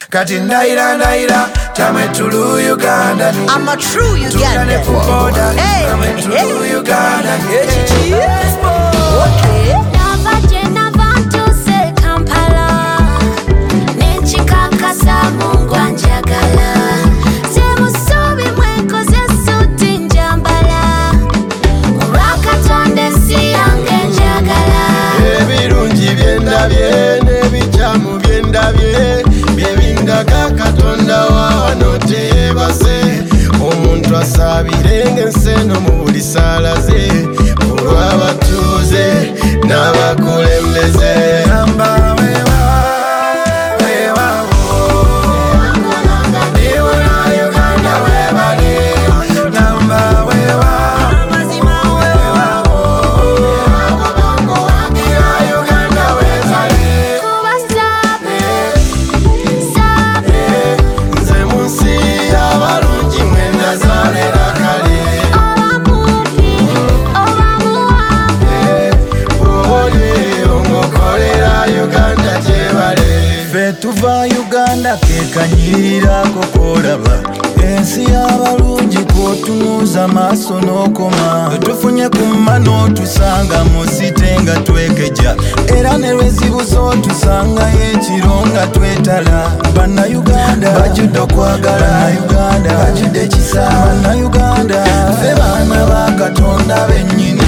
kati ndaira tamwe tulu Uganda. I'm a true Ugandan. Tamwe tulu Uganda. Okay. Navajena vantu se Kampala nechikakasa Mungu anjagala semusubi mwekoze suti njambala urakatonde siyange njagala ebirungi byendabye n'ebikyamu byendabye byebindaga Katonda wawano teyebase omuntu asabirenga enseno mu buli saala ze olw'abatuuze n'abakulembeze. Tuva Uganda kekanyirirako kolaba ensi y'abalungi kwotunuuza amaaso n'okoma tufunye ku mmano tusanga musite nga twekeja era ne lwezibuzo tusangayo ekiro nga twetala. Bannayuganda bajjudde okwagala, Bannayuganda bajjudde ekisa, Bannayuganda ffe baana ba Katonda bennyini.